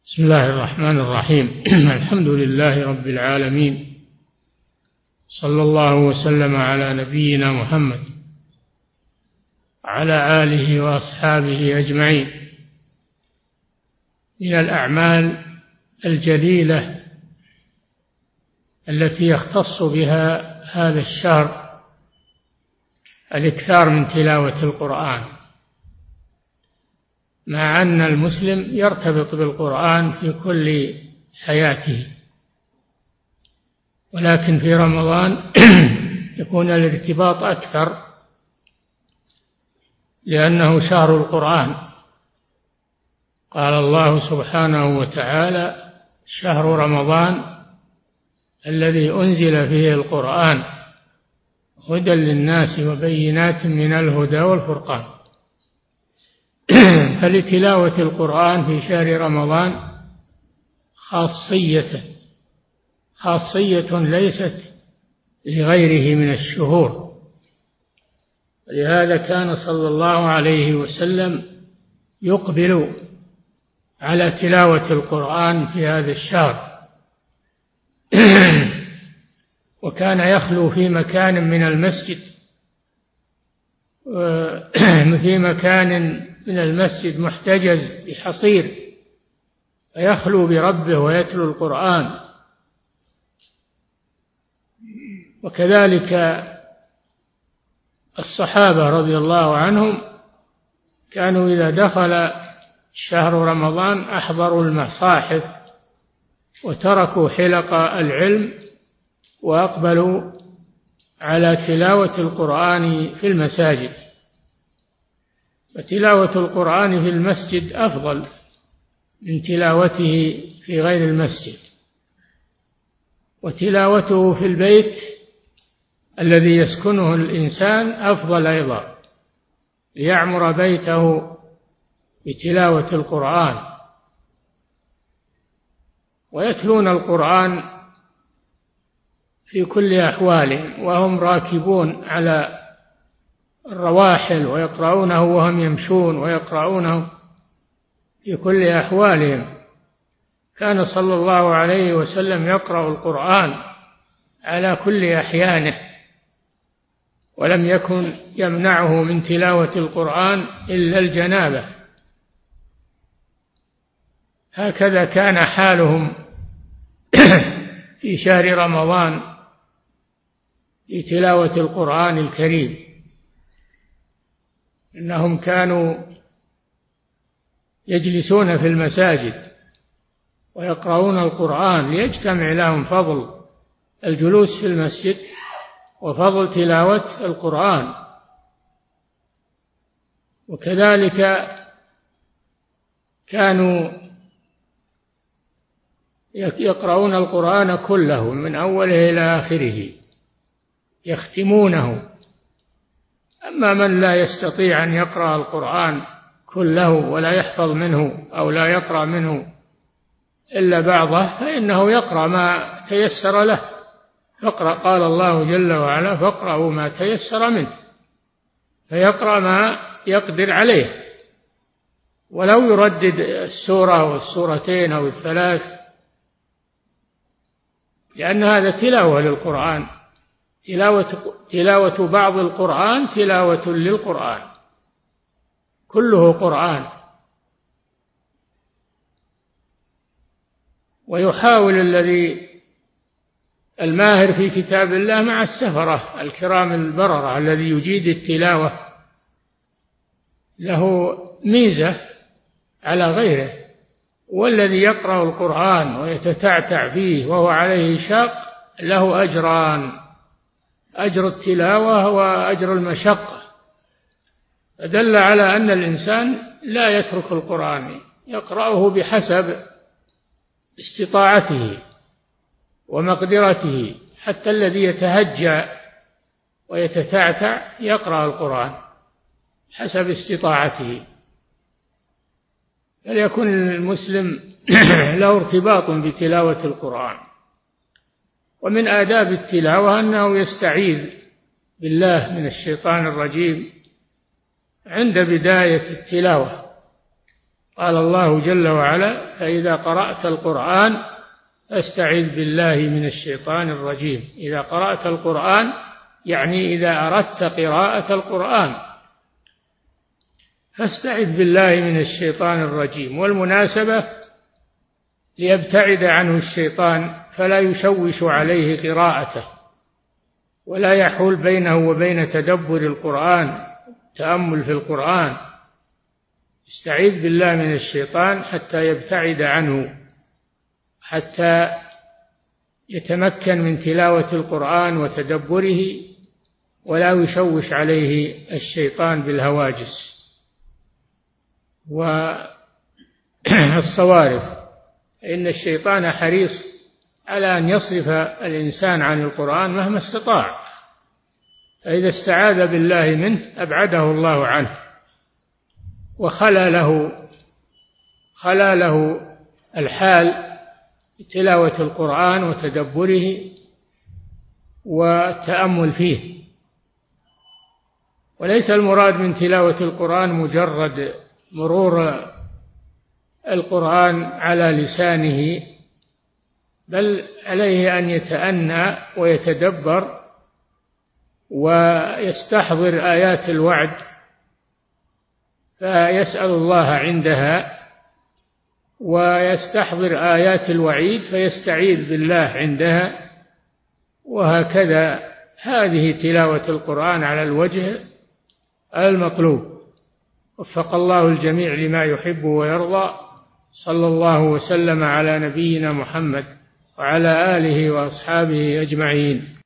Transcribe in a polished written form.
بسم الله الرحمن الرحيم. الحمد لله رب العالمين، صلى الله وسلم على نبينا محمد وعلى آله وأصحابه أجمعين. من الأعمال الجليلة التي يختص بها هذا الشهر الإكثار من تلاوة القرآن، مع أن المسلم يرتبط بالقرآن في كل حياته، ولكن في رمضان يكون الارتباط أكثر لأنه شهر القرآن. قال الله سبحانه وتعالى: شهر رمضان الذي أنزل فيه القرآن هدى للناس وبينات من الهدى والفرقان. فلتلاوة القرآن في شهر رمضان خاصية ليست لغيره من الشهور، ولهذا كان صلى الله عليه وسلم يقبل على تلاوة القرآن في هذا الشهر، وكان يخلو في مكان من المسجد، محتجز بحصير، فيخلو بربه ويتلو القرآن. وكذلك الصحابة رضي الله عنهم كانوا إذا دخل شهر رمضان أحضروا المصاحف وتركوا حلق العلم وأقبلوا على تلاوة القرآن في المساجد. فتلاوة القرآن في المسجد أفضل من تلاوته في غير المسجد، وتلاوته في البيت الذي يسكنه الإنسان أفضل أيضا، ليعمر بيته بتلاوة القرآن. ويتلون القرآن في كل أحوالهم، وهم راكبون على الرواحل، ويقرؤونه وهم يمشون، ويقرؤونه في كل أحوالهم. كان صلى الله عليه وسلم يقرأ القرآن على كل أحيانه، ولم يكن يمنعه من تلاوة القرآن إلا الجنابة. هكذا كان حالهم في شهر رمضان في تلاوة القرآن الكريم، إنهم كانوا يجلسون في المساجد ويقرؤون القرآن ليجتمع لهم فضل الجلوس في المسجد وفضل تلاوة القرآن. وكذلك كانوا يقرؤون القرآن كله من أوله إلى آخره، يختمونه. أما من لا يستطيع أن يقرأ القرآن كله ولا يحفظ منه أو لا يقرأ منه إلا بعضه، فإنه يقرأ ما تيسر له. قال الله جل وعلا: فاقرأوا ما تيسر منه، فيقرأ ما يقدر عليه، ولو يردد السورة والسورتين أو الثلاث، لأن هذا تلاوة للقرآن. تلاوة بعض القرآن تلاوة للقرآن، كله قرآن. ويحاول الذي الماهر في كتاب الله مع السفرة الكرام البررة الذي يجيد التلاوة، له ميزة على غيره. والذي يقرأ القرآن ويتتعتع فيه وهو عليه شاق له أجران: أجر التلاوة وأجر المشقة. فدل على أن الإنسان لا يترك القرآن، يقرأه بحسب استطاعته ومقدرته. حتى الذي يتهجى ويتتعتع يقرأ القرآن حسب استطاعته. فليكن المسلم له ارتباط بتلاوة القرآن. ومن آداب التلاوة أنه يستعيذ بالله من الشيطان الرجيم عند بداية التلاوة، قال الله جل وعلا: فإذا قرأت القرآن فاستعذ بالله من الشيطان الرجيم. إذا قرأت القرآن يعني إذا أردت قراءة القرآن فاستعذ بالله من الشيطان الرجيم. والمناسبة ليبتعد عنه الشيطان فلا يشوش عليه قراءته ولا يحول بينه وبين تدبر القرآن، التأمل في القرآن. استعيذ بالله من الشيطان حتى يبتعد عنه، حتى يتمكن من تلاوة القرآن وتدبره ولا يشوش عليه الشيطان بالهواجس والصوارف. إن الشيطان حريص على أن يصرف الإنسان عن القرآن مهما استطاع، فإذا استعاذ بالله منه أبعده الله عنه وخلى له الحال بتلاوة القرآن وتدبره والتأمل فيه. وليس المراد من تلاوة القرآن مجرد مرور القرآن على لسانه، بل عليه أن يتأنى ويتدبر ويستحضر آيات الوعد فيسأل الله عندها، ويستحضر آيات الوعيد فيستعيذ بالله عندها، وهكذا. هذه تلاوة القرآن على الوجه المطلوب. وفق الله الجميع لما يحب ويرضى. صلى الله وسلم على نبينا محمد وعلى آله وأصحابه أجمعين.